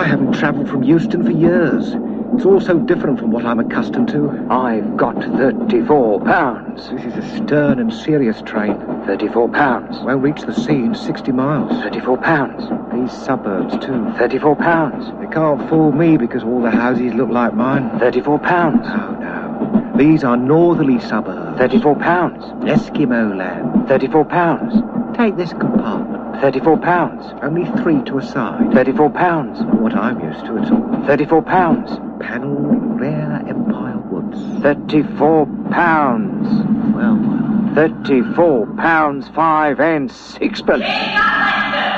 I haven't travelled from Euston for years. It's all so different from what I'm accustomed to. I've got £34. This is a stern and serious train. £34. Won't reach the sea in 60 miles. £34. These suburbs, too. £34. They can't fool me because all the houses look like mine. £34. No. These are northerly suburbs. £34. Eskimo land. £34. Take this compartment. £34. Only 3 to a side. £34. Not what I'm used to at all. £34. Panelled, rare Empire woods. £34. Well. £34, 5 and 6pence.